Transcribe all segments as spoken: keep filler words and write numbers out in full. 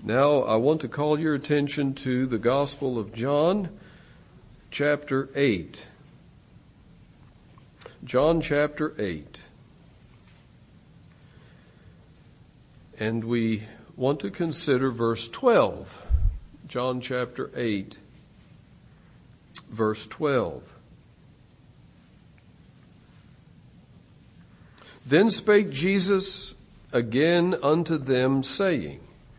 Now, I want to call your attention to the Gospel of John, chapter eight. John chapter eight. And we want to consider verse twelve. John chapter eight, verse twelve. Then spake Jesus again unto them, saying,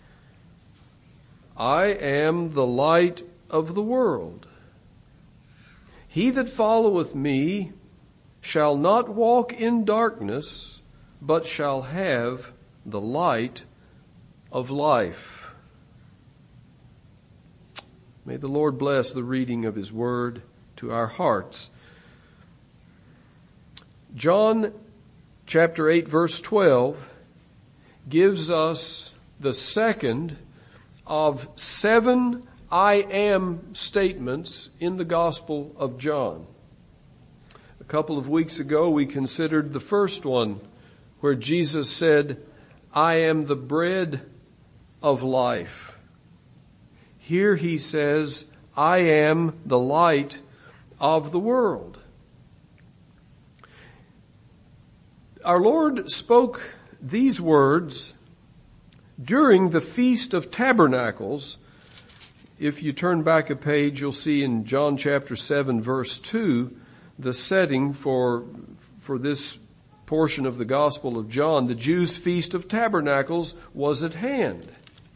I am the light of the world. He that followeth me shall not walk in darkness, but shall have the light of life. May the Lord bless the reading of His word to our hearts. John chapter eight, verse twelve gives us the second of seven I am statements in the Gospel of John. A couple of weeks ago, we considered the first one where Jesus said, I am the bread of life. Here he says, I am the light of the world. Our Lord spoke these words during the Feast of Tabernacles. If you turn back a page, you'll see in John chapter seven, verse two, the setting for, for this portion of the Gospel of John. The Jews' Feast of Tabernacles was at hand.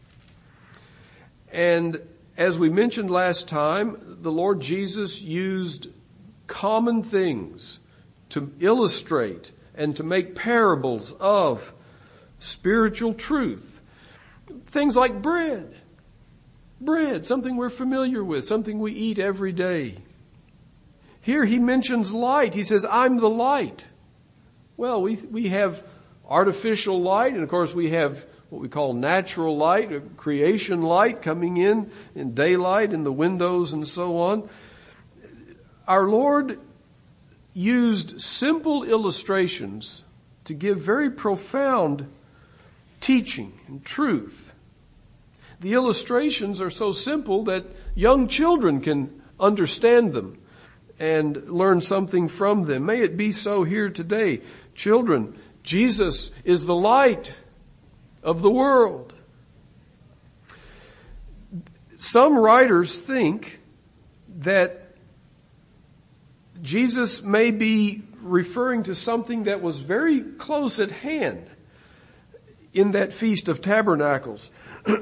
And as we mentioned last time, the Lord Jesus used common things to illustrate and to make parables of spiritual truth. Things like bread. Bread, something we're familiar with, something we eat every day. Here he mentions light. He says, I'm the light. Well, we we have artificial light, and of course we have what we call natural light, creation light coming in, in daylight, in the windows and so on. Our Lord used simple illustrations to give very profound teaching and truth. The illustrations are so simple that young children can understand them and learn something from them. May it be so here today. Children, Jesus is the light of the world. Some writers think that Jesus may be referring to something that was very close at hand in that Feast of Tabernacles.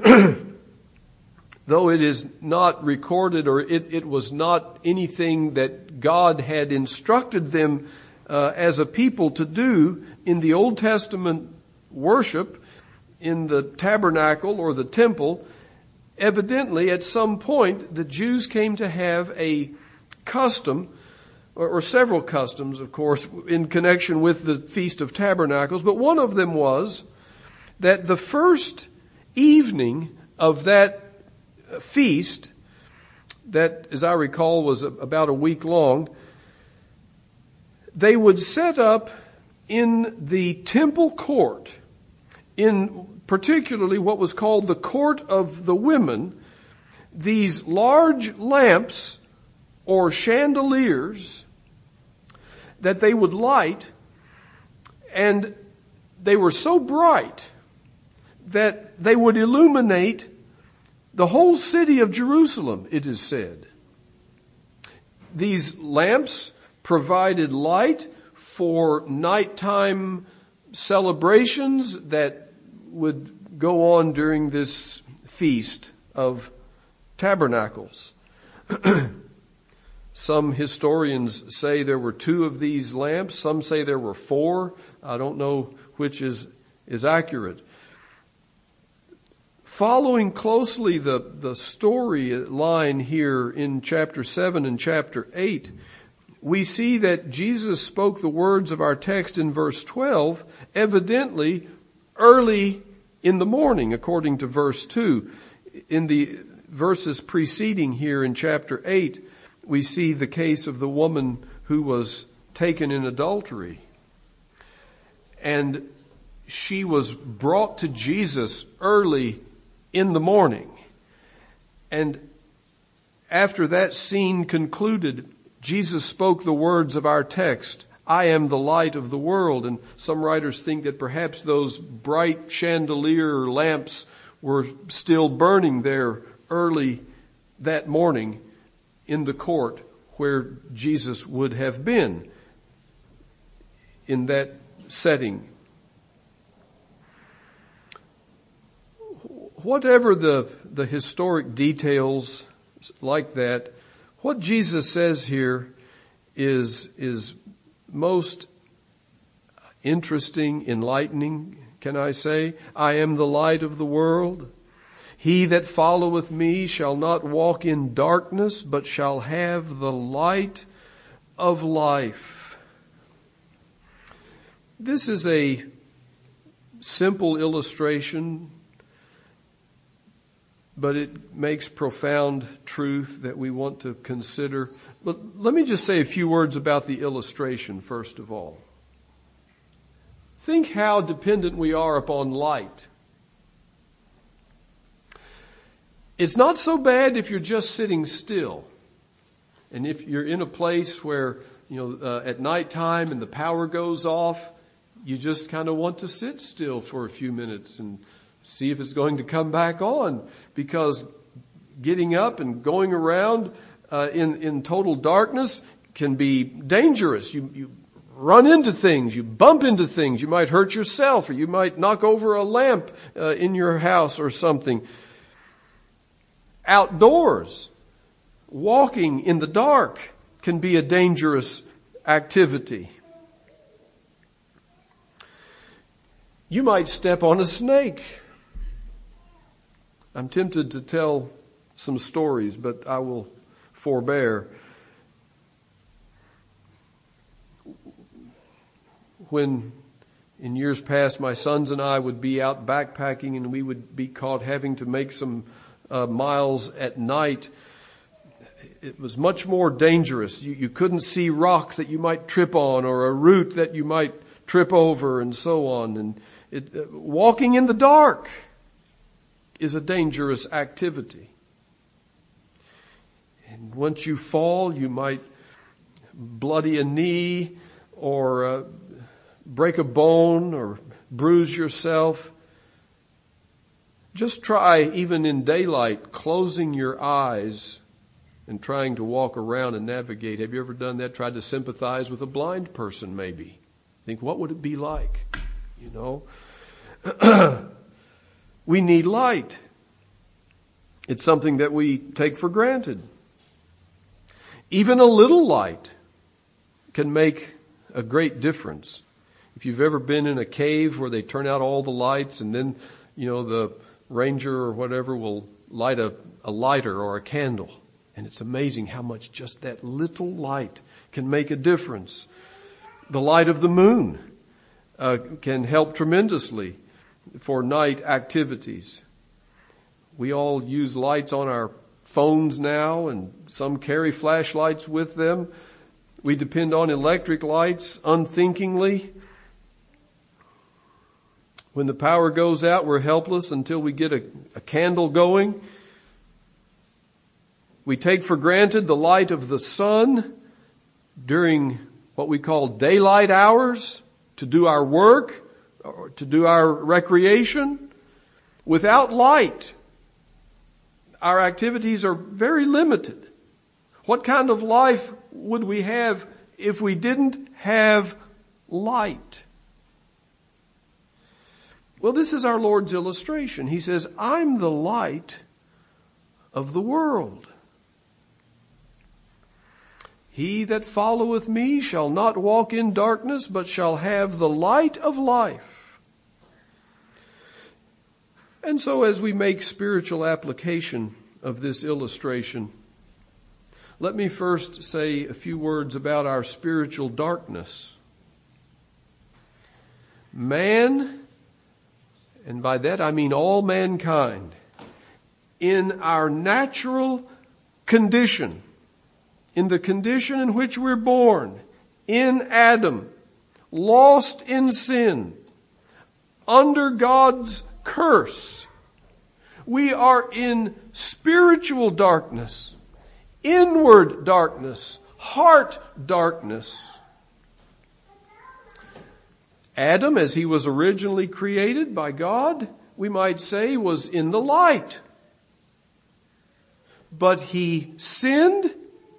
Though it is not recorded, or it, it was not anything that God had instructed them uh, as a people to do in the Old Testament worship in the tabernacle or the temple, evidently at some point the Jews came to have a custom, or, or several customs, of course, in connection with the Feast of Tabernacles, but one of them was that the first evening of that feast, that, as I recall, was about a week long, they would set up in the temple court, in particularly what was called the court of the women, these large lamps or chandeliers that they would light, and they were so bright that they would illuminate the whole city of Jerusalem, it is said. These lamps provided light for nighttime celebrations that would go on during this Feast of Tabernacles. Some historians say there were two of these lamps. Some say there were four. I don't know which is, is accurate. Following closely the, the story line here in chapter seven and chapter eight, we see that Jesus spoke the words of our text in verse twelve, evidently early in the morning, according to verse two. In the verses preceding here in chapter eight, we see the case of the woman who was taken in adultery. And she was brought to Jesus early in the morning. And after that scene concluded, Jesus spoke the words of our text, I am the light of the world. And some writers think that perhaps those bright chandelier lamps were still burning there early that morning in the court where Jesus would have been in that setting. Whatever the, the historic details like that, what Jesus says here is, is most interesting, enlightening, can I say? I am the light of the world. He that followeth me shall not walk in darkness, but shall have the light of life. This is a simple illustration, but it makes profound truth that we want to consider. But let me just say a few words about the illustration, first of all. Think how dependent we are upon light. It's not so bad if you're just sitting still. And if you're in a place where, you know, uh, at nighttime and the power goes off, you just kind of want to sit still for a few minutes and see if it's going to come back on. Because getting up and going around uh, in, in total darkness can be dangerous. You, you run into things, you bump into things, you might hurt yourself, or you might knock over a lamp uh, in your house or something. Outdoors, walking in the dark can be a dangerous activity. You might step on a snake. I'm tempted to tell some stories, but I will forbear. When in years past my sons and I would be out backpacking and we would be caught having to make some uh, miles at night, it was much more dangerous. You, you couldn't see rocks that you might trip on or a root that you might trip over and so on. And it, uh, walking in the dark is a dangerous activity. And once you fall, you might bloody a knee or uh, break a bone or bruise yourself. Just try, even in daylight, closing your eyes and trying to walk around and navigate. Have you ever done that? Tried to sympathize with a blind person, maybe. Think, what would it be like? You know? We need light. It's something that we take for granted. Even a little light can make a great difference. If you've ever been in a cave where they turn out all the lights and then, you know, the ranger or whatever will light a, a lighter or a candle. And it's amazing how much just that little light can make a difference. The light of the moon uh, can help tremendously for night activities. We all use lights on our phones now, and some carry flashlights with them. We depend on electric lights unthinkingly. When the power goes out, we're helpless until we get a, a candle going. We take for granted the light of the sun during what we call daylight hours to do our work or to do our recreation. Without light, our activities are very limited. What kind of life would we have if we didn't have light? Well, this is our Lord's illustration. He says, I'm the light of the world. He that followeth me shall not walk in darkness, but shall have the light of life. And so as we make spiritual application of this illustration, let me first say a few words about our spiritual darkness. Man, and by that I mean all mankind, in our natural condition, in the condition in which we're born, in Adam, lost in sin, under God's curse, We are in spiritual darkness, inward darkness, heart darkness. Adam, as he was originally created by God, we might say, was in the light. But he sinned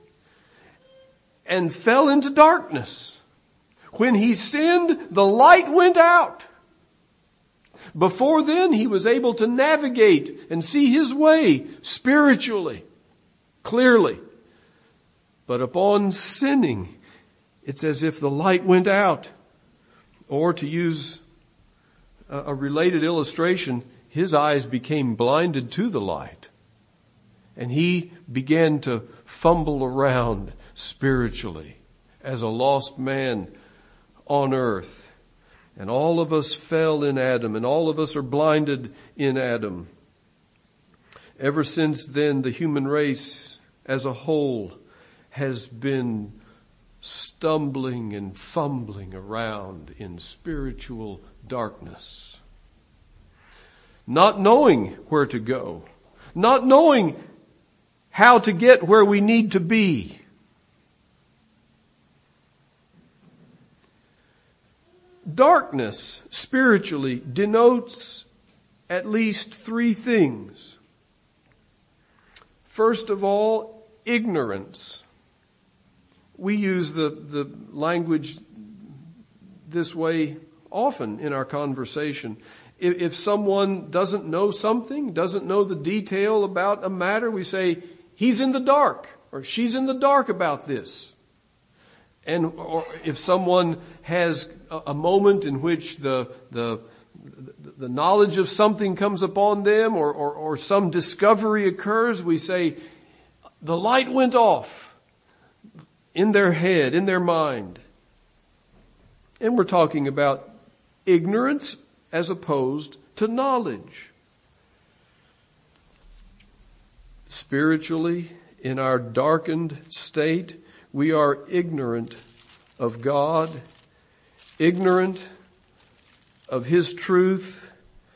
and fell into darkness. When he sinned, the light went out. Before then, he was able to navigate and see his way spiritually, clearly. But upon sinning, it's as if the light went out. Or to use a related illustration, his eyes became blinded to the light. And he began to fumble around spiritually as a lost man on earth. And all of us fell in Adam, and all of us are blinded in Adam. Ever since then, the human race as a whole has been stumbling and fumbling around in spiritual darkness. Not knowing where to go. Not knowing how to get where we need to be. Darkness, spiritually, denotes at least three things. First of all, ignorance. We use the, the language this way often in our conversation. If, if someone doesn't know something, doesn't know the detail about a matter, we say, he's in the dark, or she's in the dark about this. And or if someone has a, a moment in which the, the, the knowledge of something comes upon them, or, or, or some discovery occurs, we say, the light went off. In their head, in their mind. And we're talking about ignorance as opposed to knowledge. Spiritually, in our darkened state, we are ignorant of God, ignorant of His truth.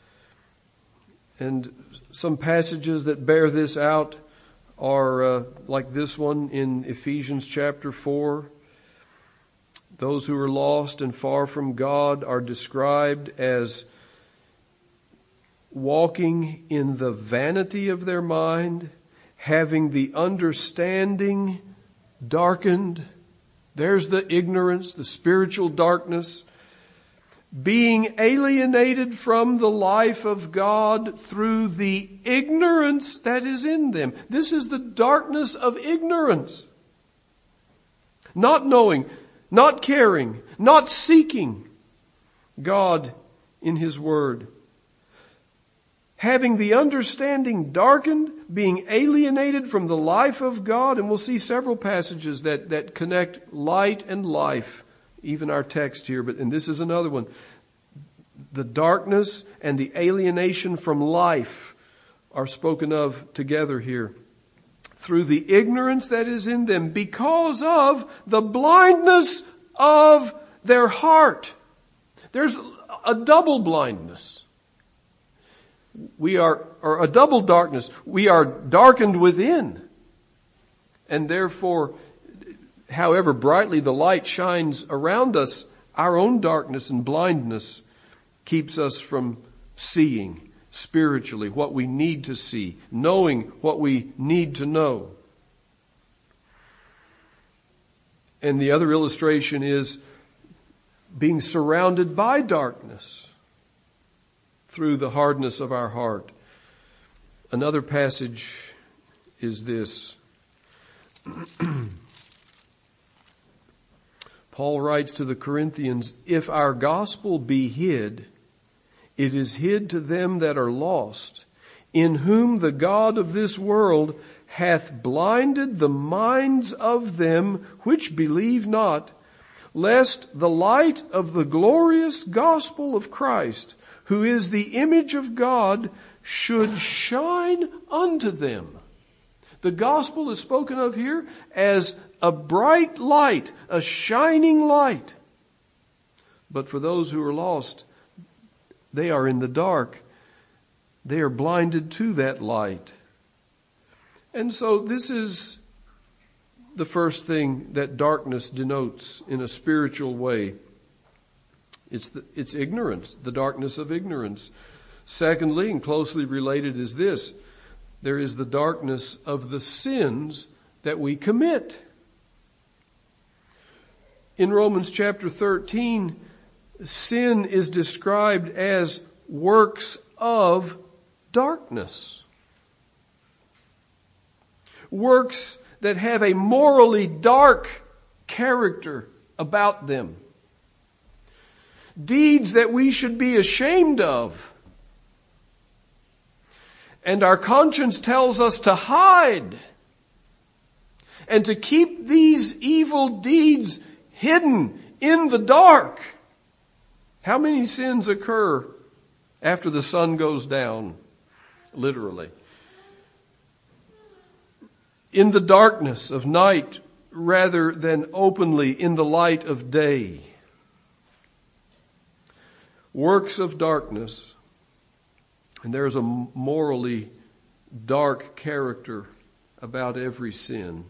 And some passages that bear this out are uh, like this one in Ephesians chapter four. Those who are lost and far from God are described as walking in the vanity of their mind, having the understanding darkened. There's the ignorance, the spiritual darkness. Being alienated from the life of God through the ignorance that is in them. This is the darkness of ignorance. Not knowing, not caring, not seeking God in His Word. Having the understanding darkened, being alienated from the life of God, and we'll see several passages that, that connect light and life. Even our text here, but and this is another one. The darkness and the alienation from life are spoken of together here. Through the ignorance that is in them because of the blindness of their heart. There's a double blindness. We are, or a double darkness. We are darkened within. And therefore, however brightly the light shines around us, our own darkness and blindness keeps us from seeing spiritually what we need to see, knowing what we need to know. And the other illustration is being surrounded by darkness through the hardness of our heart. Another passage is this. Paul writes to the Corinthians, if our gospel be hid, it is hid to them that are lost, in whom the God of this world hath blinded the minds of them which believe not, lest the light of the glorious gospel of Christ, who is the image of God, should shine unto them. The gospel is spoken of here as a bright light, a shining light. But for those who are lost, they are in the dark. They are blinded to that light. And so this is the first thing that darkness denotes in a spiritual way. It's the, it's ignorance, the darkness of ignorance. Secondly, and closely related, is this: there is the darkness of the sins that we commit. In Romans chapter thirteen, sin is described as works of darkness. Works that have a morally dark character about them. Deeds that we should be ashamed of. And our conscience tells us to hide and to keep these evil deeds hidden in the dark. How many sins occur after the sun goes down? Literally. In the darkness of night rather than openly in the light of day. Works of darkness. And there's a morally dark character about every sin.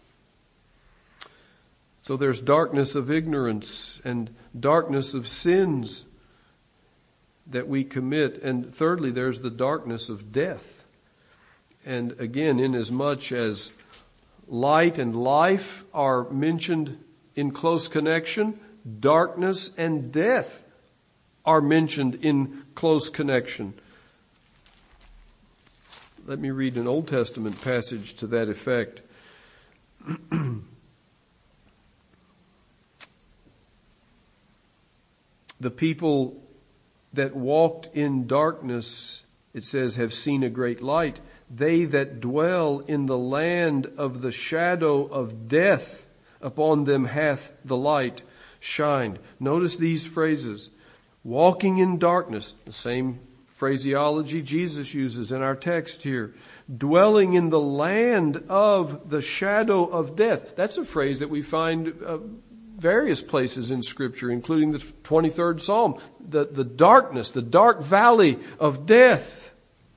So there's darkness of ignorance and darkness of sins that we commit. And thirdly, there's the darkness of death. And again, inasmuch as light and life are mentioned in close connection, darkness and death are mentioned in close connection. Let me read an Old Testament passage to that effect. The people that walked in darkness, it says, have seen a great light. They that dwell in the land of the shadow of death, upon them hath the light shined. Notice these phrases. Walking in darkness, the same phraseology Jesus uses in our text here. Dwelling in the land of the shadow of death. That's a phrase that we find uh, various places in Scripture, including the twenty-third Psalm. The, the darkness, the dark valley of death.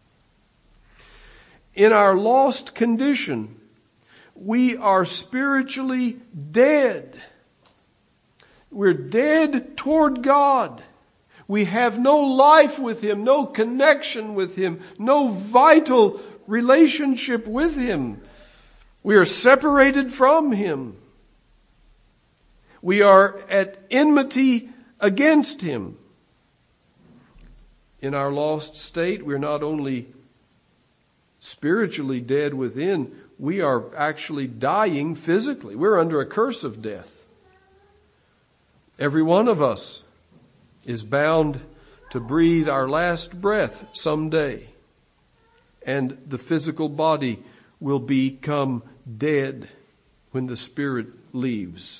In our lost condition, we are spiritually dead. We're dead toward God. We have no life with Him, no connection with Him, no vital relationship with Him. We are separated from Him. We are at enmity against Him. In our lost state, we're not only spiritually dead within, we are actually dying physically. We're under a curse of death. Every one of us is bound to breathe our last breath someday. And the physical body will become dead when the spirit leaves.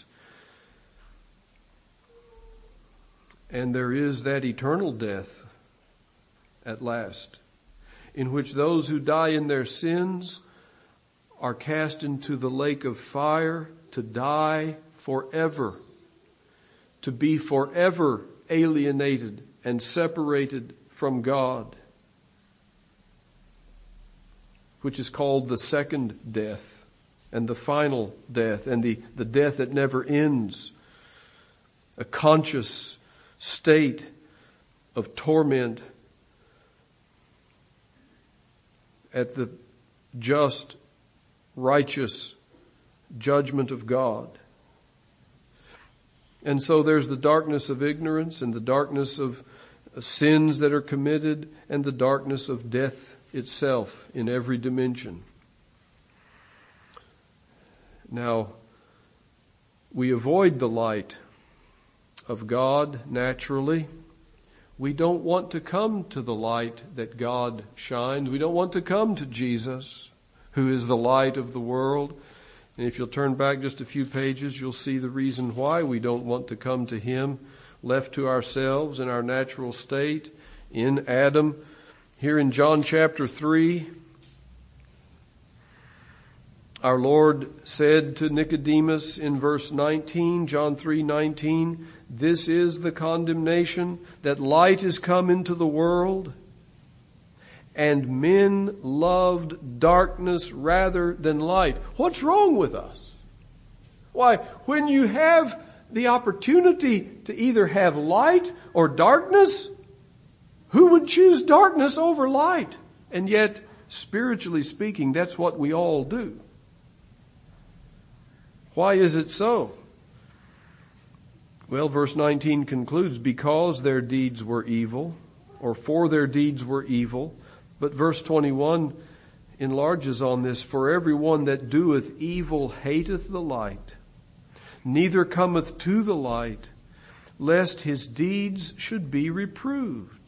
And there is that eternal death at last, in which those who die in their sins are cast into the lake of fire to die forever, to be forever alienated and separated from God, which is called the second death and the final death and the, the death that never ends, a conscious state of torment at the just, righteous judgment of God. And so there's the darkness of ignorance and the darkness of sins that are committed and the darkness of death itself in every dimension. Now, we avoid the light of God naturally. We don't want to come to the light that God shines. We don't want to come to Jesus, who is the light of the world. And if you'll turn back just a few pages, you'll see the reason why we don't want to come to Him, left to ourselves in our natural state, in Adam. Here in John chapter three, our Lord said to Nicodemus in verse nineteen, John three nineteen, "This is the condemnation, that light is come into the world, and men loved darkness rather than light. What's wrong with us? Why, when you have the opportunity to either have light or darkness, who would choose darkness over light? And yet, spiritually speaking, that's what we all do. Why is it so? Well, verse nineteen concludes, because their deeds were evil, or for their deeds were evil. But verse twenty-one enlarges on this, for everyone that doeth evil hateth the light, neither cometh to the light, lest his deeds should be reproved.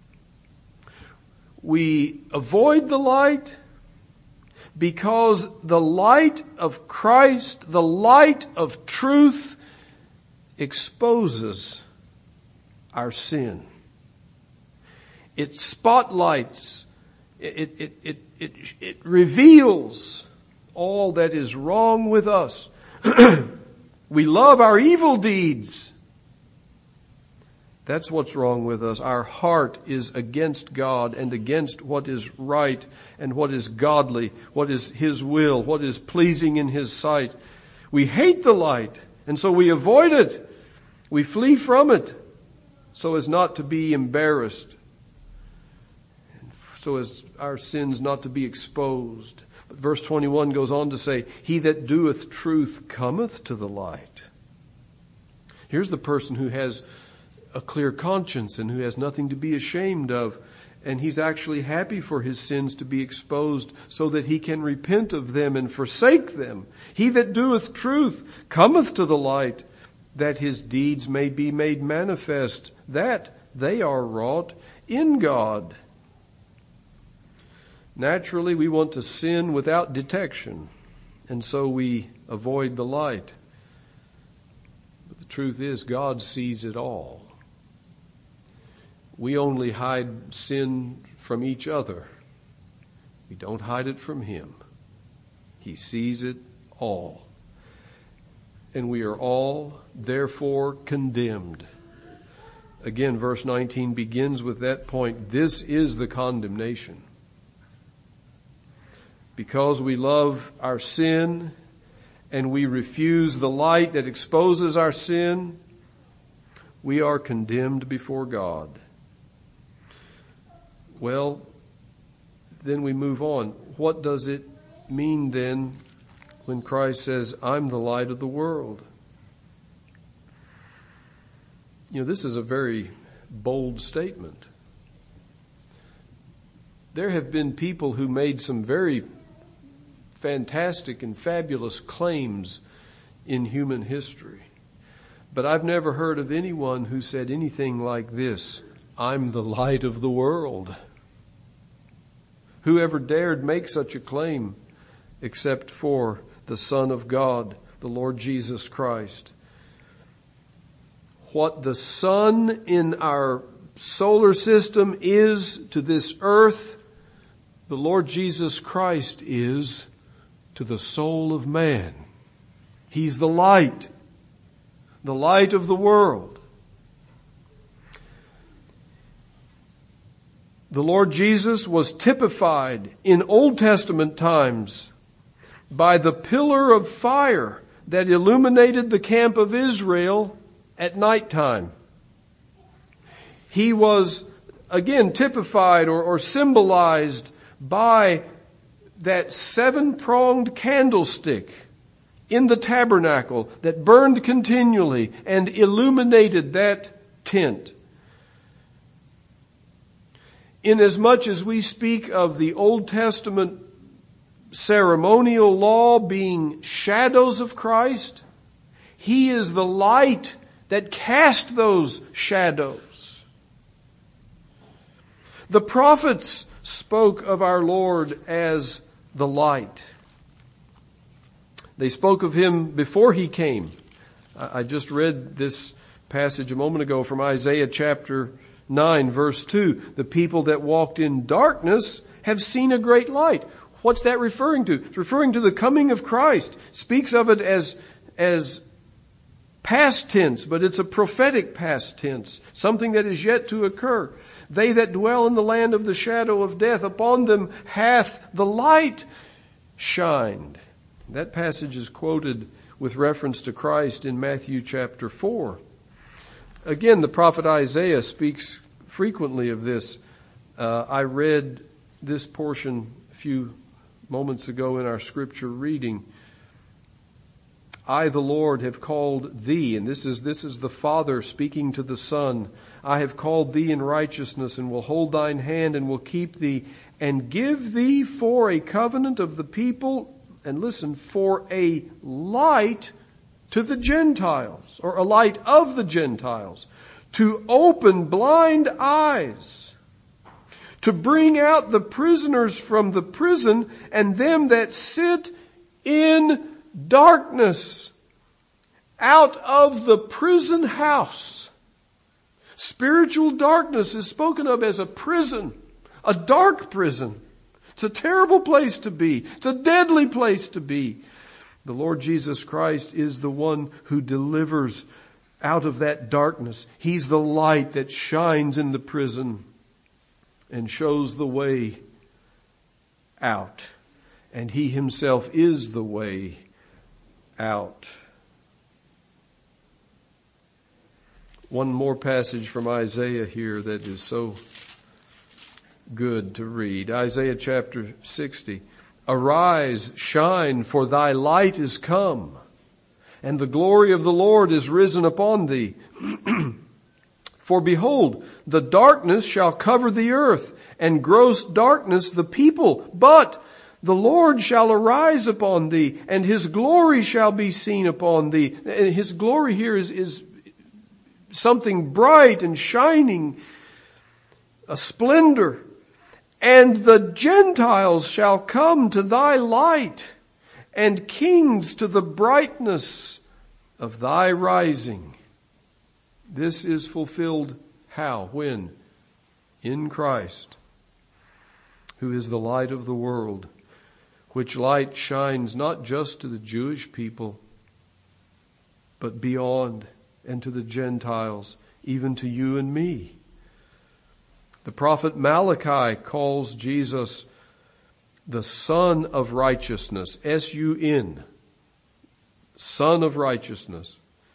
We avoid the light because the light of Christ, the light of truth, exposes our sin. It spotlights, it, it, it, it, it reveals all that is wrong with us. We love our evil deeds. That's what's wrong with us. Our heart is against God and against what is right and what is godly, what is His will, what is pleasing in His sight. We hate the light, and so we avoid it. We flee from it so as not to be embarrassed, so as our sins not to be exposed. But verse twenty-one goes on to say, he that doeth truth cometh to the light. Here's the person who has a clear conscience and who has nothing to be ashamed of. And he's actually happy for his sins to be exposed so that he can repent of them and forsake them. He that doeth truth cometh to the light, that his deeds may be made manifest, that they are wrought in God. Naturally, we want to sin without detection, and so we avoid the light. But the truth is, God sees it all. We only hide sin from each other. We don't hide it from Him. He sees it all. And we are all, therefore, condemned. Again, verse nineteen begins with that point. This is the condemnation. Because we love our sin and we refuse the light that exposes our sin, we are condemned before God. Well, then we move on. What does it mean then when Christ says, I'm the light of the world? You know, this is a very bold statement. There have been people who made some very fantastic and fabulous claims in human history. But I've never heard of anyone who said anything like this, I'm the light of the world. Whoever dared make such a claim except for the Son of God, the Lord Jesus Christ. What the sun in our solar system is to this earth, the Lord Jesus Christ is to the soul of man. He's the light, the light of the world. The Lord Jesus was typified in Old Testament times by the pillar of fire that illuminated the camp of Israel at nighttime. He was, again, typified or, or symbolized by that seven-pronged candlestick in the tabernacle that burned continually and illuminated that tent. Inasmuch as we speak of the Old Testament ceremonial law being shadows of Christ, He is the light that cast those shadows. The prophets spoke of our Lord as the light. They spoke of Him before He came. I just read this passage a moment ago from Isaiah chapter nine, verse two. The people that walked in darkness have seen a great light. What's that referring to? It's referring to the coming of Christ. Speaks of it as, as past tense, but it's a prophetic past tense, something that is yet to occur. They that dwell in the land of the shadow of death, upon them hath the light shined. That passage is quoted with reference to Christ in Matthew chapter four. Again, the prophet Isaiah speaks frequently of this. Uh, I read this portion a few moments ago in our scripture reading. I, the Lord, have called thee, and this is this is the Father speaking to the Son. I have called thee in righteousness, and will hold thine hand, and will keep thee, and give thee for a covenant of the people, and listen, for a light to the Gentiles, or a light of the Gentiles, to open blind eyes, to bring out the prisoners from the prison, and them that sit in darkness out of the prison house. Spiritual darkness is spoken of as a prison, a dark prison. It's a terrible place to be. It's a deadly place to be. The Lord Jesus Christ is the one who delivers out of that darkness. He's the light that shines in the prison and shows the way out. And He Himself is the way out. One more passage from Isaiah here that is so good to read. Isaiah chapter sixty. Arise, shine, for thy light is come, and the glory of the Lord is risen upon thee. For behold, the darkness shall cover the earth, and gross darkness the people. But the Lord shall arise upon thee, and His glory shall be seen upon thee. His glory here is, is something bright and shining, a splendor. And the Gentiles shall come to thy light, and kings to the brightness of thy rising. This is fulfilled how? When? In Christ, who is the light of the world, which light shines not just to the Jewish people, but beyond, and to the Gentiles, even to you and me. The prophet Malachi calls Jesus the Son of Righteousness, S U N, Son of Righteousness.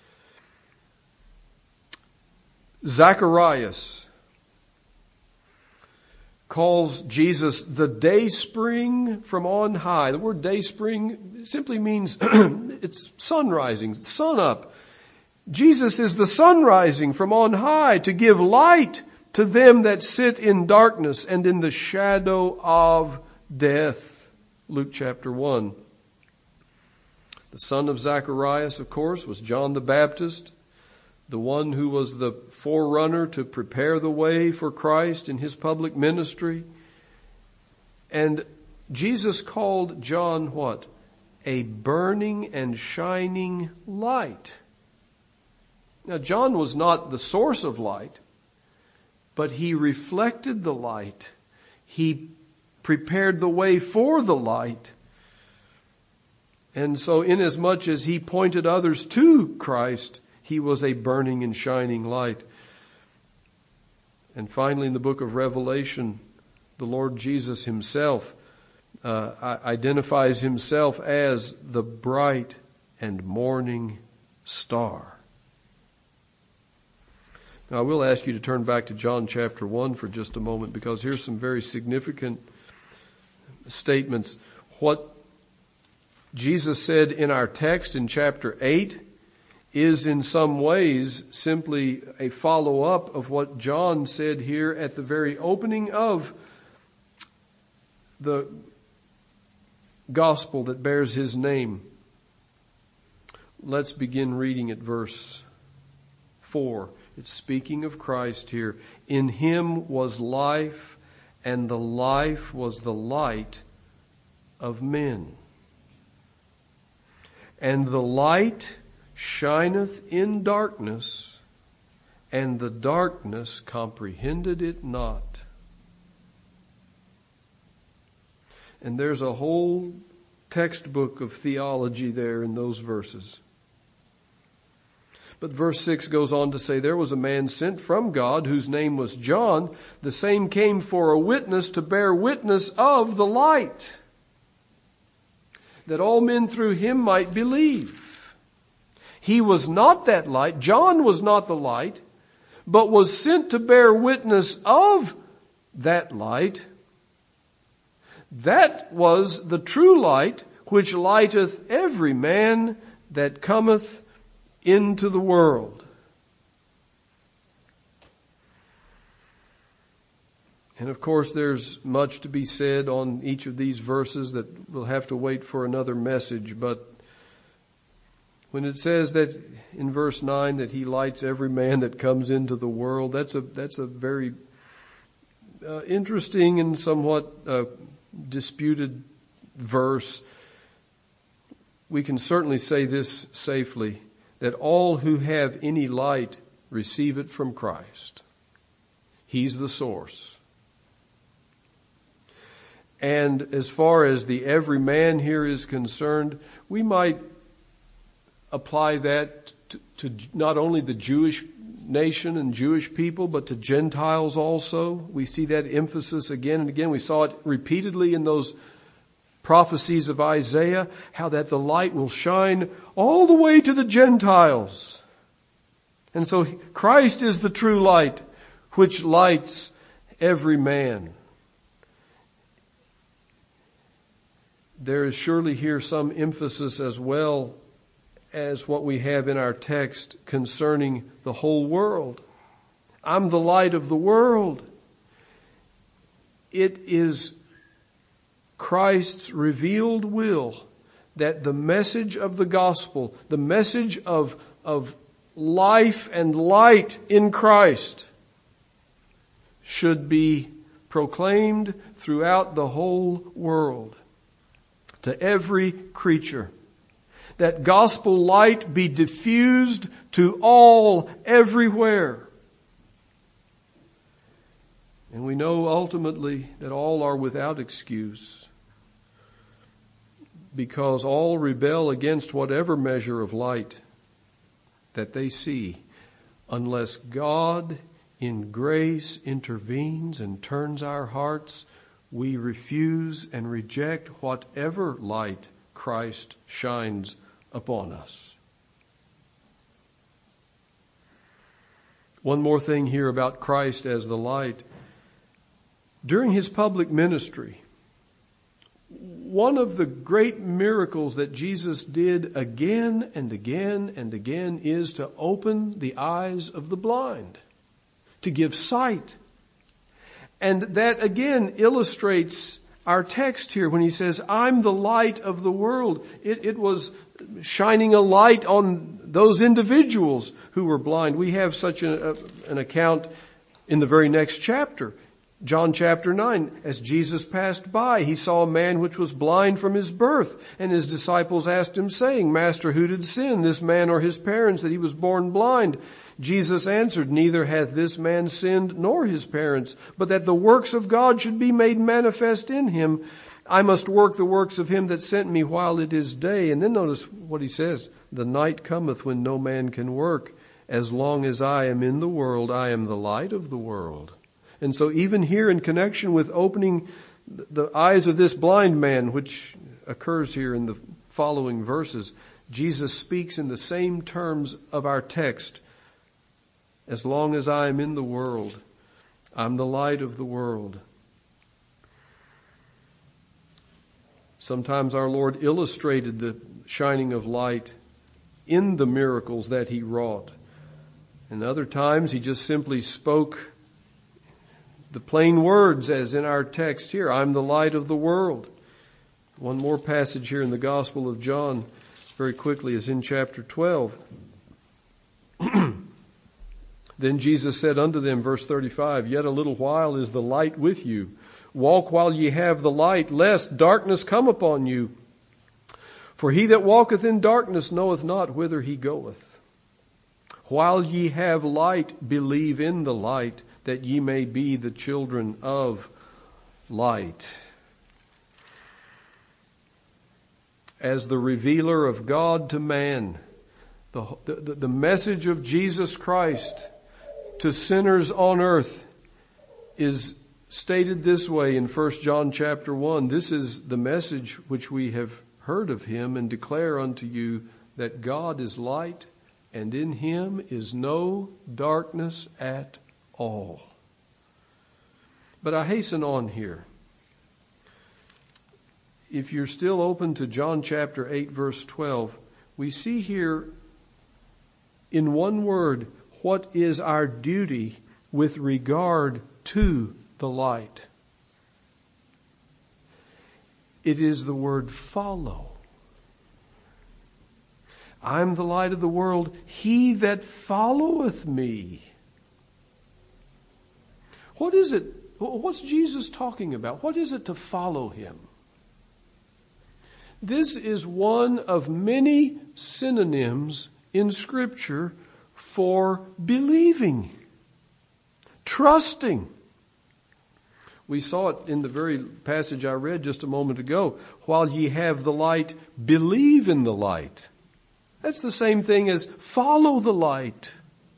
Zacharias calls Jesus the day spring from on high. The word day spring simply means it's sun rising, sun up. Jesus is the sun rising from on high to give light to them that sit in darkness and in the shadow of death. Luke chapter one. The son of Zacharias, of course, was John the Baptist, the one who was the forerunner to prepare the way for Christ in His public ministry. And Jesus called John what? A burning and shining light. Now, John was not the source of light, but he reflected the light. He prepared the way for the light. And so inasmuch as he pointed others to Christ, he was a burning and shining light. And finally, in the book of Revelation, the Lord Jesus Himself uh, identifies Himself as the bright and morning star. Now, I will ask you to turn back to John chapter one for just a moment, because here's some very significant statements. What Jesus said in our text in chapter eight is in some ways simply a follow-up of what John said here at the very opening of the gospel that bears his name. Let's begin reading at verse four. It's speaking of Christ here. In Him was life, and the life was the light of men. And the light shineth in darkness, and the darkness comprehended it not. And there's a whole textbook of theology there in those verses. But verse six goes on to say, there was a man sent from God whose name was John. The same came for a witness to bear witness of the light, that all men through him might believe. He was not that light. John was not the light, but was sent to bear witness of that light. That was the true light, which lighteth every man that cometh into the world. And of course, there's much to be said on each of these verses that we'll have to wait for another message. But when it says that in verse nine that he lights every man that comes into the world, that's a that's a very uh, interesting and somewhat uh, disputed verse. We can certainly say this safely, that all who have any light receive it from Christ. He's the source. And as far as the every man here is concerned, we might apply that to, to not only the Jewish nation and Jewish people, but to Gentiles also. We see that emphasis again and again. We saw it repeatedly in those prophecies of Isaiah, how that the light will shine all the way to the Gentiles. And so Christ is the true light, which lights every man. There is surely here some emphasis as well as what we have in our text concerning the whole world. I'm the light of the world. It is Christ's revealed will that the message of the gospel, the message of, of life and light in Christ, should be proclaimed throughout the whole world to every creature. That gospel light be diffused to all everywhere. And we know ultimately that all are without excuse, because all rebel against whatever measure of light that they see, unless God in grace intervenes and turns our hearts. We refuse and reject whatever light Christ shines upon us. One more thing here about Christ as the light. During his public ministry, one of the great miracles that Jesus did again and again and again is to open the eyes of the blind, to give sight. And that again illustrates our text here when he says, I'm the light of the world. It, it was shining a light on those individuals who were blind. We have such a, a, an account in the very next chapter. John chapter nine, as Jesus passed by, he saw a man which was blind from his birth. And his disciples asked him, saying, Master, who did sin, this man or his parents, that he was born blind? Jesus answered, Neither hath this man sinned nor his parents, but that the works of God should be made manifest in him. I must work the works of him that sent me while it is day. And then notice what he says, The night cometh when no man can work. As long as I am in the world, I am the light of the world. And so even here in connection with opening the eyes of this blind man, which occurs here in the following verses, Jesus speaks in the same terms of our text. As long as I am in the world, I'm the light of the world. Sometimes our Lord illustrated the shining of light in the miracles that he wrought. And other times he just simply spoke the plain words, as in our text here, I'm the light of the world. One more passage here in the Gospel of John, very quickly, is in chapter twelve. Then Jesus said unto them, verse thirty-five, Yet a little while is the light with you. Walk while ye have the light, lest darkness come upon you. For he that walketh in darkness knoweth not whither he goeth. While ye have light, believe in the light, that ye may be the children of light. As the revealer of God to man, The, the, the message of Jesus Christ to sinners on earth is stated this way in First John chapter one. This is the message which we have heard of him and declare unto you, that God is light, and in him is no darkness at all. But I hasten on here. If you're still open to John chapter eight, verse twelve, we see here in one word what is our duty with regard to the light. It is the word follow. I'm the light of the world. He that followeth me. What is it? What's Jesus talking about? What is it to follow him? This is one of many synonyms in Scripture for believing, trusting. We saw it in the very passage I read just a moment ago. While ye have the light, believe in the light. That's the same thing as follow the light.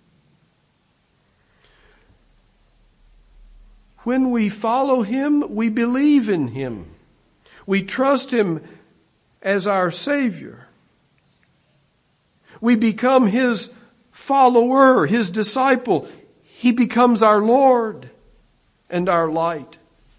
When we follow him, we believe in him. We trust him as our Savior. We become his follower, his disciple. He becomes our Lord and our light.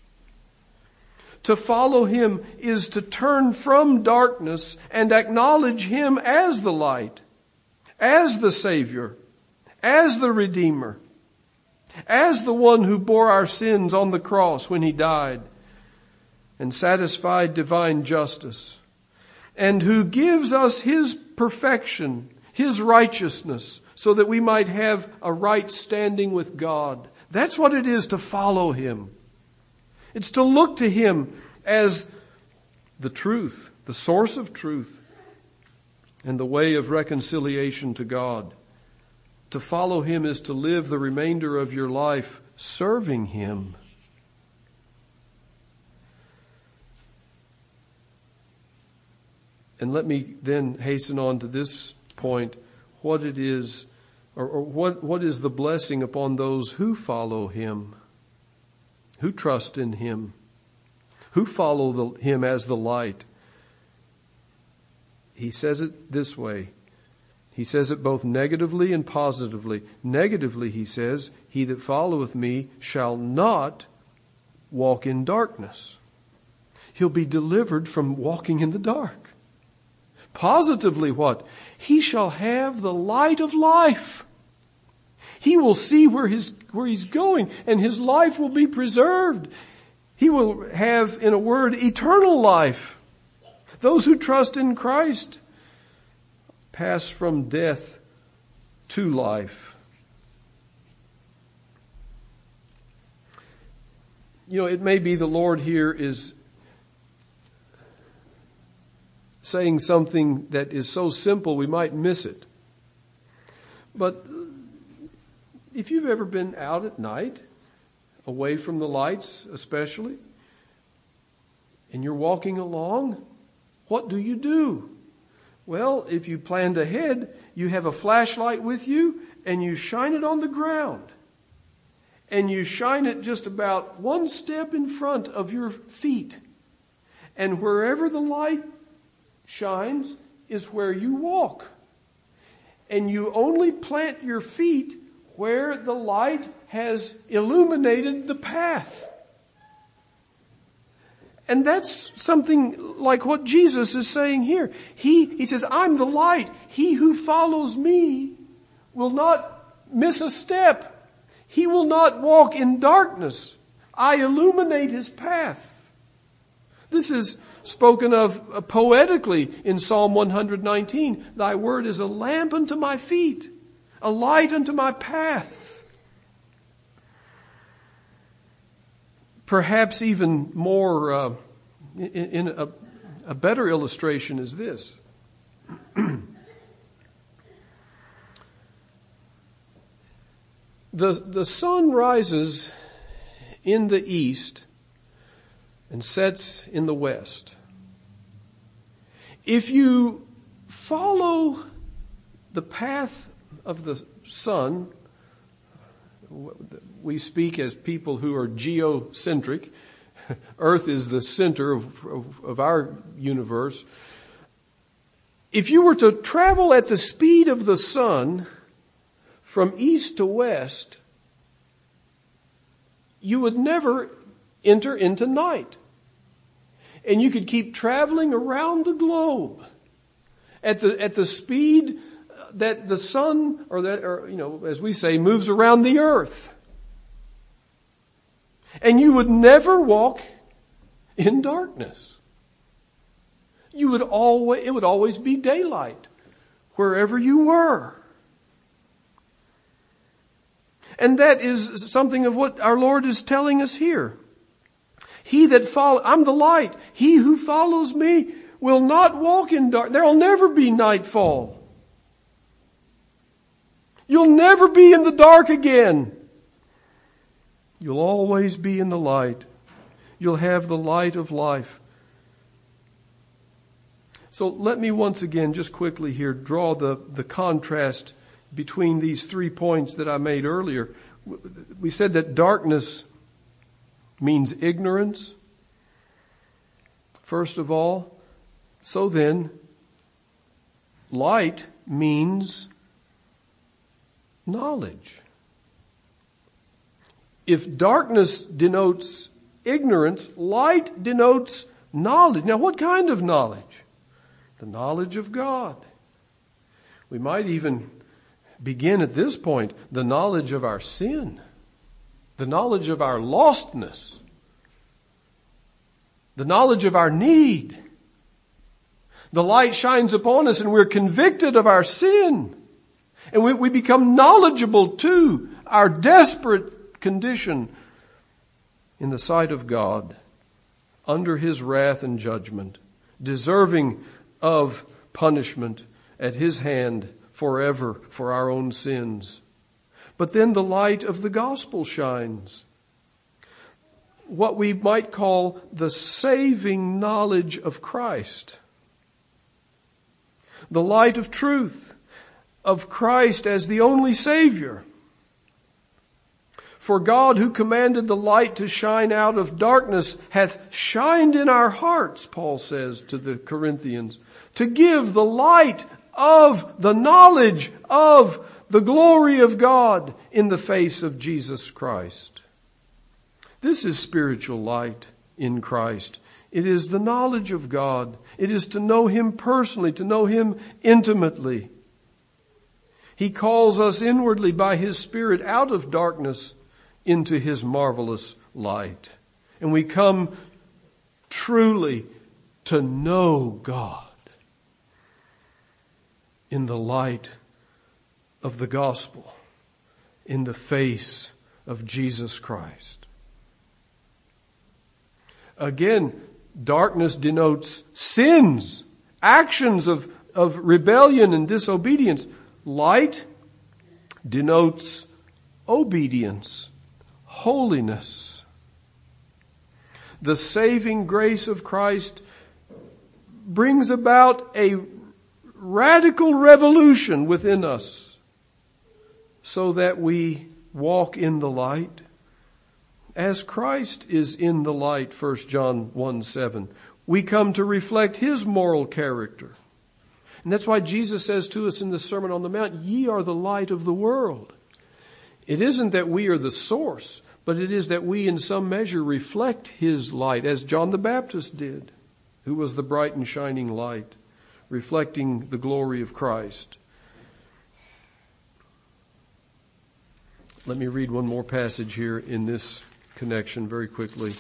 To follow him is to turn from darkness and acknowledge him as the light, as the Savior, as the Redeemer, as the one who bore our sins on the cross when he died and satisfied divine justice, and who gives us his perfection, his righteousness, so that we might have a right standing with God. That's what it is to follow him. It's to look to him as the truth, the source of truth, and the way of reconciliation to God. To follow him is to live the remainder of your life serving him. And let me then hasten on to this point, what it is, or, or what, what is the blessing upon those who follow him, who trust in him, who follow the, him as the light. He says it this way. He says it both negatively and positively. Negatively, he says, he that followeth me shall not walk in darkness. He'll be delivered from walking in the dark. Positively what? He shall have the light of life. He will see where his, where he's going, and his life will be preserved. He will have, in a word, eternal life. Those who trust in Christ pass from death to life. You know, it may be the Lord here is saying something that is so simple we might miss it. But if you've ever been out at night, away from the lights especially, and you're walking along, what do you do? Well, if you planned ahead, you have a flashlight with you and you shine it on the ground. And you shine it just about one step in front of your feet. And wherever the light shines is where you walk. And you only plant your feet where the light has illuminated the path. And that's something like what Jesus is saying here. He, he says, I'm the light. He who follows me will not miss a step. He will not walk in darkness. I illuminate his path. This is spoken of poetically in Psalm one nineteen. Thy word is a lamp unto my feet, a light unto my path. Perhaps even more, uh, in, in a, a better illustration is this. the, the sun rises in the east and sets in the west. If you follow the path of the sun, we speak as people who are geocentric. Earth is the center of, of, of our universe. If you were to travel at the speed of the sun from east to west, you would never enter into night. And you could keep traveling around the globe at the at the speed that the sun, or that, or, you know, as we say, moves around the earth. And you would never walk in darkness. You would always, it would always be daylight wherever you were. And that is something of what our Lord is telling us here. He that follows, I'm the light. He who follows me will not walk in dark. There will never be nightfall. You'll never be in the dark again. You'll always be in the light. You'll have the light of life. So let me once again, just quickly here, draw the, the contrast between these three points that I made earlier. We said that darkness means ignorance, first of all. So then, light means knowledge. If darkness denotes ignorance, light denotes knowledge. Now, what kind of knowledge? The knowledge of God. We might even begin at this point, the knowledge of our sin, the knowledge of our lostness, the knowledge of our need. The light shines upon us and we're convicted of our sin. And we, we become knowledgeable to our desperate condition in the sight of God, under His wrath and judgment, deserving of punishment at His hand forever for our own sins. But then the light of the gospel shines. What we might call the saving knowledge of Christ. The light of truth, of Christ as the only Savior. For God, who commanded the light to shine out of darkness, hath shined in our hearts, Paul says to the Corinthians, to give the light of the knowledge of the glory of God in the face of Jesus Christ. This is spiritual light in Christ. It is the knowledge of God. It is to know Him personally, to know Him intimately. He calls us inwardly by His Spirit out of darkness into His marvelous light. And we come truly to know God in the light of the gospel, in the face of Jesus Christ. Again, darkness denotes sins, actions of, of rebellion and disobedience. Light denotes obedience, holiness. The saving grace of Christ brings about a radical revolution within us so that we walk in the light as Christ is in the light, First John one seven. We come to reflect His moral character. And that's why Jesus says to us in the Sermon on the Mount, ye are the light of the world. It isn't that we are the source, but it is that we in some measure reflect His light, as John the Baptist did, who was the bright and shining light, reflecting the glory of Christ. Let me read one more passage here in this connection very quickly.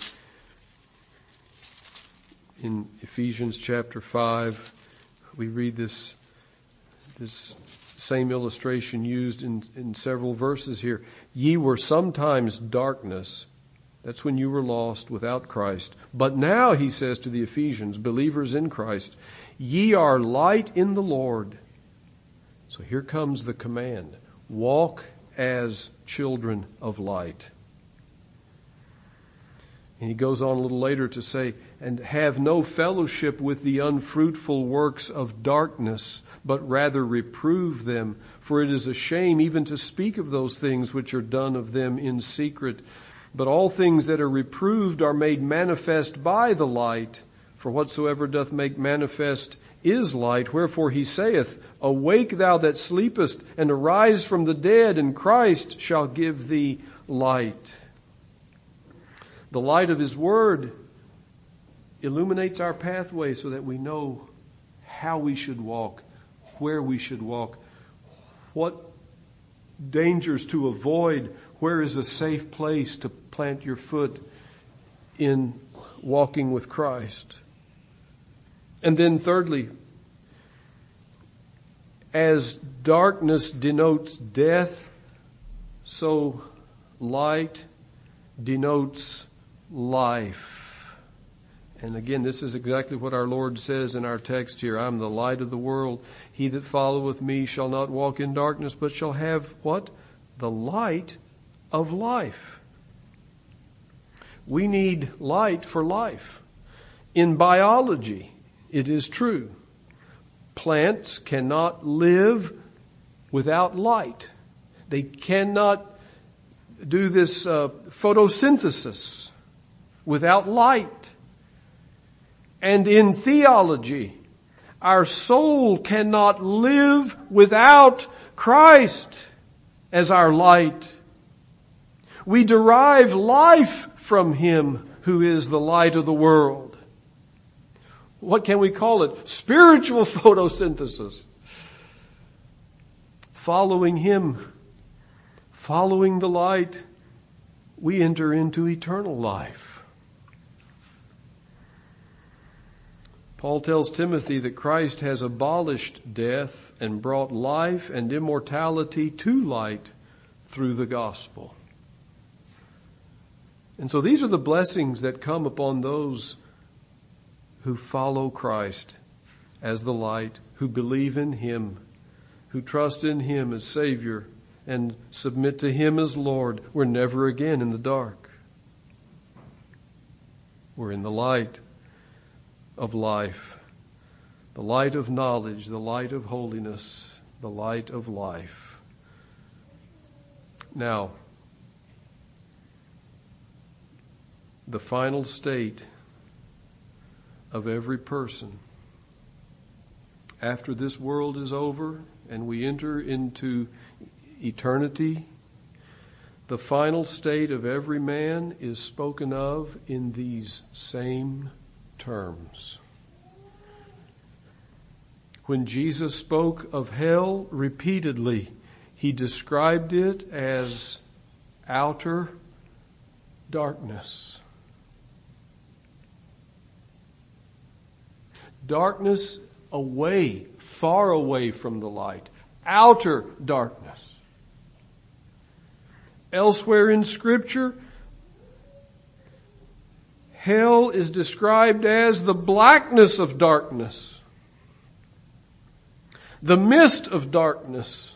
In Ephesians chapter five, we read this, this same illustration used in, in several verses here. Ye were sometimes darkness. That's when you were lost without Christ. But now, he says to the Ephesians, believers in Christ, ye are light in the Lord. So here comes the command. Walk as children of light. And he goes on a little later to say, and have no fellowship with the unfruitful works of darkness, but rather reprove them. For it is a shame even to speak of those things which are done of them in secret. But all things that are reproved are made manifest by the light. For whatsoever doth make manifest is light. Wherefore he saith, Awake thou that sleepest, and arise from the dead, and Christ shall give thee light. The light of his word illuminates our pathway so that we know how we should walk, where we should walk, what dangers to avoid, where is a safe place to plant your foot in walking with Christ. And then thirdly, as darkness denotes death, so light denotes life. And again, this is exactly what our Lord says in our text here. I am the light of the world. He that followeth me shall not walk in darkness, but shall have what? The light of life. We need light for life. In biology, it is true. Plants cannot live without light. They cannot do this uh, photosynthesis without light. And in theology, our soul cannot live without Christ as our light. We derive life from him who is the light of the world. What can we call it? Spiritual photosynthesis. Following him, following the light, we enter into eternal life. Paul tells Timothy that Christ has abolished death and brought life and immortality to light through the gospel. And so these are the blessings that come upon those who follow Christ as the light, who believe in him, who trust in him as Savior, and submit to him as Lord. We're never again in the dark. We're in the light of life, the light of knowledge, the light of holiness, the light of life. Now, the final state of every person after this world is over and we enter into eternity, the final state of every man is spoken of in these same terms. When Jesus spoke of hell repeatedly, he described it as outer darkness. Darkness away, far away from the light. Outer darkness. Elsewhere in Scripture, hell is described as the blackness of darkness, the mist of darkness.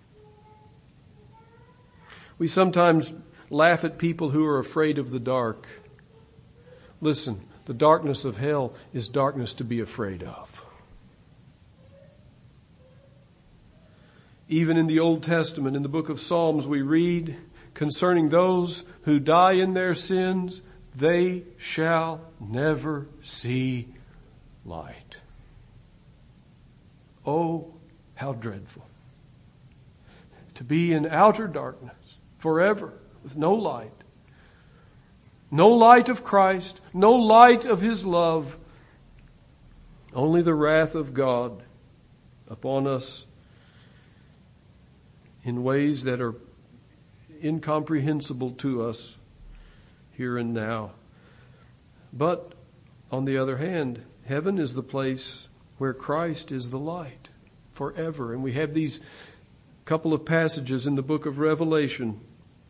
We sometimes laugh at people who are afraid of the dark. Listen, the darkness of hell is darkness to be afraid of. Even in the Old Testament, in the book of Psalms, we read concerning those who die in their sins, they shall never see light. Oh, how dreadful. To be in outer darkness forever with no light. No light of Christ, no light of his love. Only the wrath of God upon us in ways that are incomprehensible to us here and now. But on the other hand, heaven is the place where Christ is the light forever. And we have these couple of passages in the book of Revelation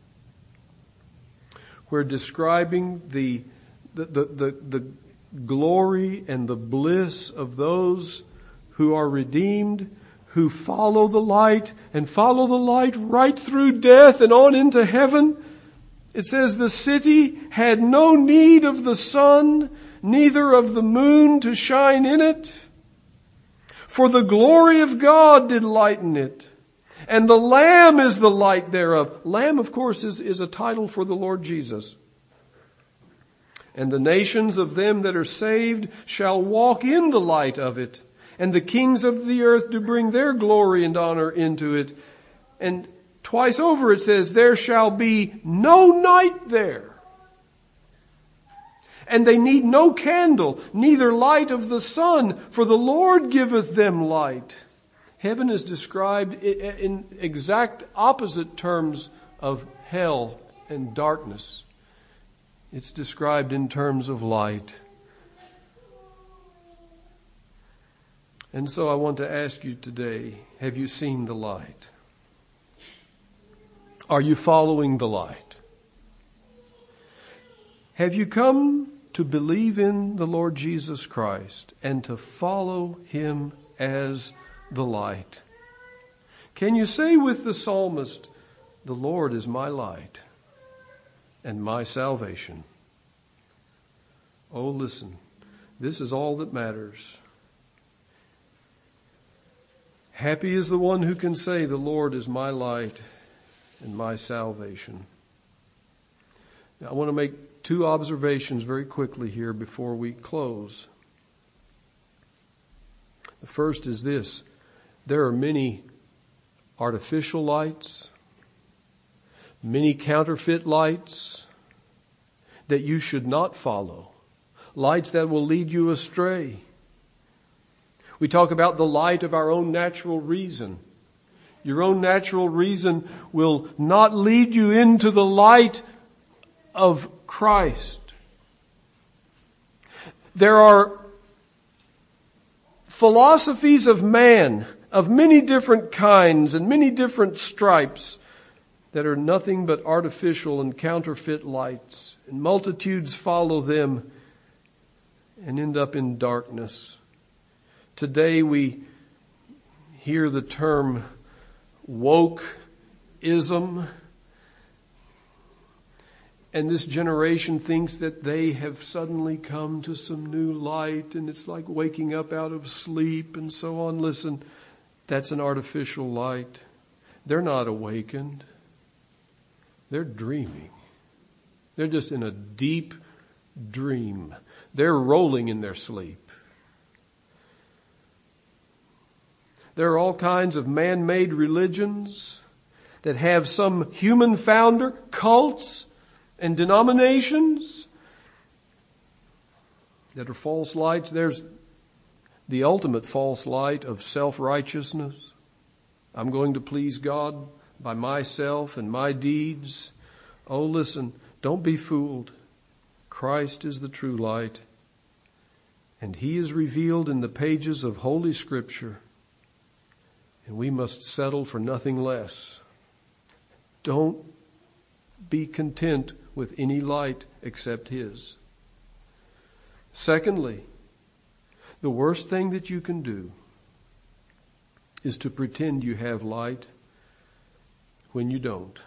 where describing the the, the, the, the glory and the bliss of those who are redeemed, who follow the light and follow the light right through death and on into heaven. It says the city had no need of the sun, neither of the moon to shine in it. For the glory of God did lighten it, and the Lamb is the light thereof. Lamb, of course, is, is a title for the Lord Jesus. And the nations of them that are saved shall walk in the light of it, and the kings of the earth do bring their glory and honor into it. And twice over it says, there shall be no night there. And they need no candle, neither light of the sun, for the Lord giveth them light. Heaven is described in exact opposite terms of hell and darkness. It's described in terms of light. And so I want to ask you today, have you seen the light? Are you following the light? Have you come to believe in the Lord Jesus Christ and to follow Him as the light? Can you say with the psalmist, the Lord is my light and my salvation? Oh, listen, this is all that matters. Happy is the one who can say, the Lord is my light and my salvation. Now, I want to make two observations very quickly here before we close. The first is this: there are many artificial lights, many counterfeit lights that you should not follow, lights that will lead you astray. We talk about the light of our own natural reason. Your own natural reason will not lead you into the light of Christ. There are philosophies of man of many different kinds and many different stripes that are nothing but artificial and counterfeit lights. And multitudes follow them and end up in darkness. Today we hear the term wokeism. And this generation thinks that they have suddenly come to some new light, and it's like waking up out of sleep and so on. Listen, that's an artificial light. They're not awakened. They're dreaming. They're just in a deep dream. They're rolling in their sleep. There are all kinds of man-made religions that have some human founder, cults, and denominations that are false lights. There's the ultimate false light of self-righteousness. I'm going to please God by myself and my deeds. Oh, listen, don't be fooled. Christ is the true light, and He is revealed in the pages of Holy Scripture, and we must settle for nothing less. Don't be content with any light except His. Secondly, the worst thing that you can do is to pretend you have light when you don't.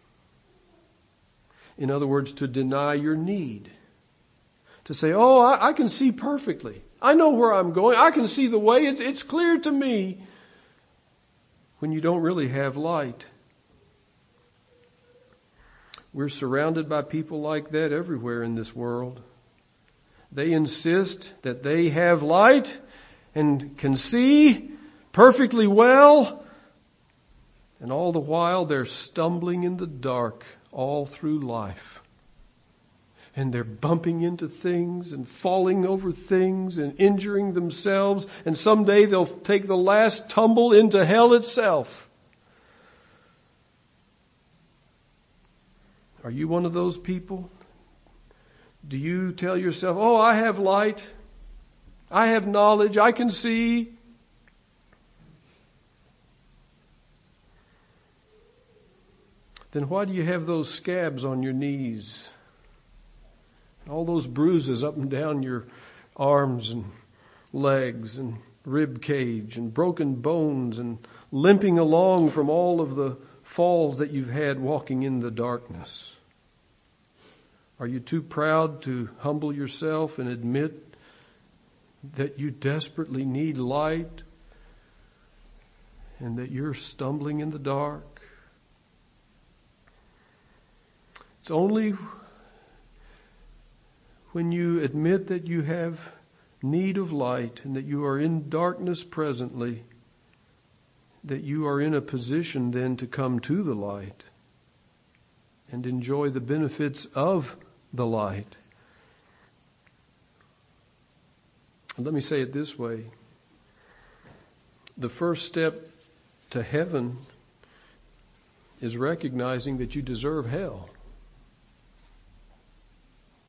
In other words, to deny your need. To say, oh, I, I can see perfectly. I know where I'm going. I can see the way. It's, it's clear to me. When you don't really have light. We're surrounded by people like that everywhere in this world. They insist that they have light and can see perfectly well. And all the while they're stumbling in the dark all through life. And they're bumping into things and falling over things and injuring themselves. And someday they'll take the last tumble into hell itself. Are you one of those people? Do you tell yourself, oh, I have light. I have knowledge. I can see. Then why do you have those scabs on your knees? All those bruises up and down your arms and legs and rib cage and broken bones and limping along from all of the falls that you've had walking in the darkness. Are you too proud to humble yourself and admit that you desperately need light and that you're stumbling in the dark? It's only when you admit that you have need of light and that you are in darkness presently that you are in a position then to come to the light and enjoy the benefits of the light. And let me say it this way. The first step to heaven is recognizing that you deserve hell.